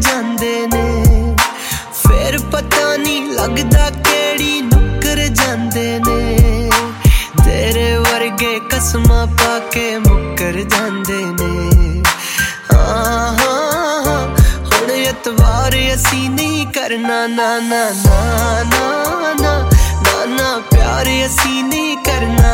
ਜਾਂਦੇ ਨੇ। ਫਿਰ ਪਤਾ ਨੀ ਲੱਗਦਾ ਕਿਹੜੀ ਨੁੱਕਰ ਜਾਂਦੇ ਨੇ। ਤੇਰੇ ਵਰਗੇ ਕਸਮਾਂ ਪਾ ਕੇ ਮੁੱਕਰ ਜਾਂਦੇ ਨੇ। ਹੁਣ ਇਤਵਾਰ ਅਸੀਂ ਨਹੀਂ ਕਰਨਾ, ਨਾ ਨਾ ਨਾ ਨਾ ਨਾ ਨਾ, ਪਿਆਰ ਅਸੀਂ ਨਹੀਂ ਕਰਨਾ।